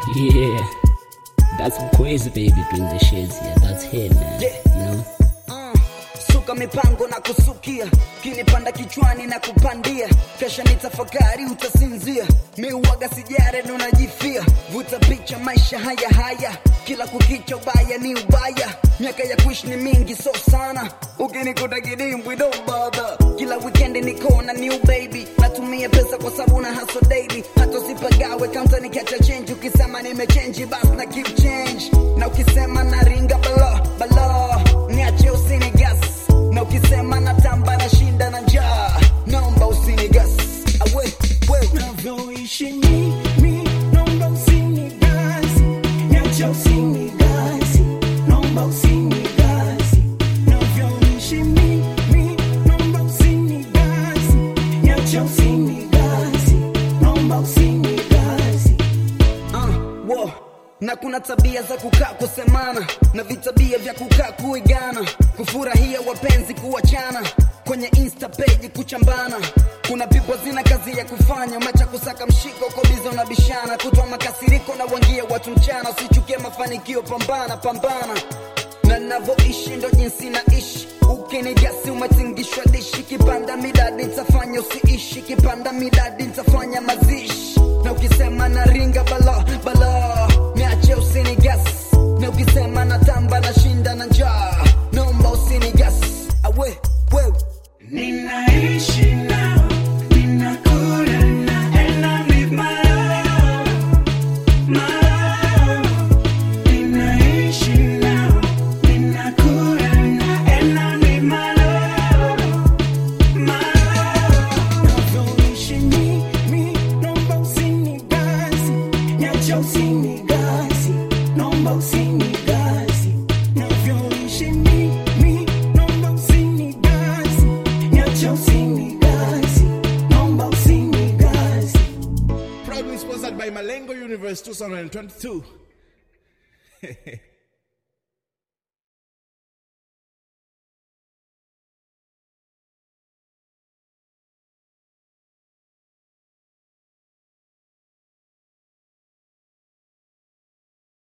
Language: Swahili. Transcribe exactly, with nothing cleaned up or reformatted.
Yeah, that's crazy baby doing the shades here. That's him, man. Yeah. You know? Uh, suka mipango na kusukia, kinipanda kichwani na kupandia, kesha nitafakari utasinzia, miuwaga sijare nunajifia, vuta picha maisha haya haya, kila kukicha ubaya ni ubaya, miaka ya kuishi ni mingi so sana, ukinikuta kidimbwi don't bother, kila weekend niko na new baby, natumia pesa kwa sababu na hustle daily, hata usipagawe counter nikiacha change, ukisema nimechange basi na keep change, na ukisema na ringa bala bala, niache usinigas, na ukisema natamba na shinda na njaa, naomba usinigas, awe we unavyoishi mi mi, naomba usinigas, niache usinigas, naomba usinigas, unavyoishi mi mi, naomba usinigas, niache usinigas, naomba usinigas. uh, wow. Na kuna tabia za kukaa kusemana, na vitabia vya kukaa kuigana, kufurahia wapenzi kuachana, kwenye insta page kuchambana, kuna people zina kazi ya kufanya, macha kusaka mshiko kwa bizo na bishana, kutoa makasiriko na wangia watu mchana, usichukie mafanikio, pambana pambana, na navyoishi ndo jinsi naishi, ukinigasi umetingishwa dishi, kipanda midadi nitafanya usiishi, kipanda midadi nitafanya mazishi, na ukisema na ringa bala bala, niache usinigas, na ukisema natamba na shinda na njaa, naomba usinigas, awe wewe Ninaishi now, ninakula na, and I live my love, my love. Ninaishi now, ninakula na, and I live my love, my love. Unavyoishi mi, mi, naomba usinigasi, niache usinigasi, naomba usinigasi. Unavyoishi mi, mi, naomba usinigasi, niache usinigasi, naomba usinigasi. Proudly sponsored by Malengo Universe twenty twenty-two.